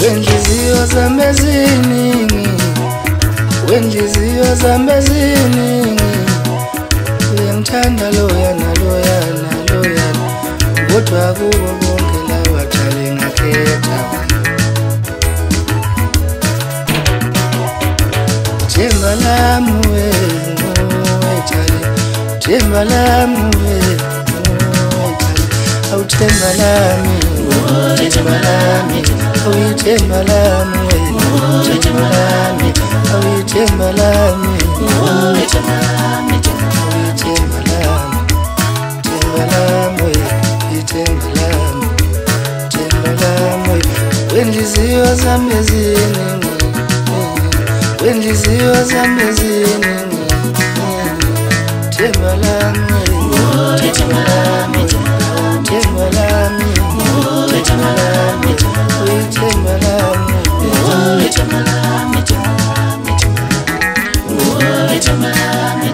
wenhliziyo zami eziningi, wenhliziyo zami eziningi, uyangithanda loyana loyana loyana, kodwa kubo bonke lawa thale ngakhetha themba lami we thale, themba lami we thale, awuthemba lami, themba lami, awuthemba lami we themba lami, awuthemba lami, themba lami, awuthemba lami, themba lami we themba lami, themba lami wenhliziyo zami eziningi, wenhliziyo zami eziningi, themba lami, themba lami, themba lami, themba lami, themba lami, themba lami, themba lami,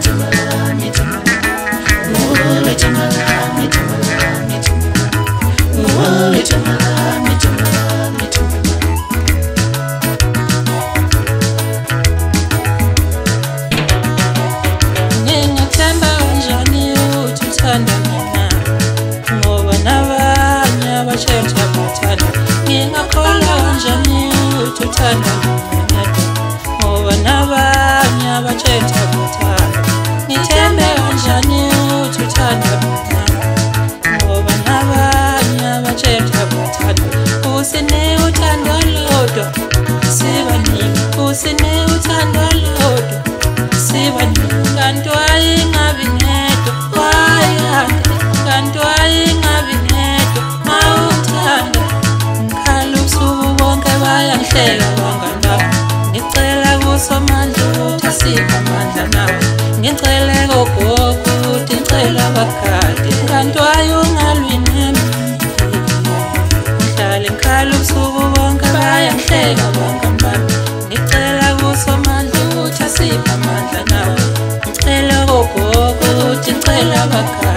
Ngingathemba kanjani ukuthi uthanda mina, ngoba nabanye abashetha bathanda. Ngingakholwa kanjani ukuthi uthanda mina, ngoba nabanye abashetha bathanda. Ngithembe kanjani ukuthi uthanda mina, ngoba nabanye abashetha bathanda. Usine uthando lodwa sibaningi, usine uthando lodwa sibaningi, kanti wayingabi nedwa wayanda, kanti wayingabi nedwa mawuthanda. Ngikhala ubusuku bonke bayangihleka bangandaba, ngicela kuSomandla ukuthi asiphe amandla nawe, ngicele kogogo ukuthi ngicela abagadi, kanti wayungalwi nami. Ngihlale ngikhala ubusuku bonke bayangihleka bangandaba, ngicela kuSomandla ukuthi asiphe amandla nawe, ngicela kogogo ukuthi ngicela abagadi.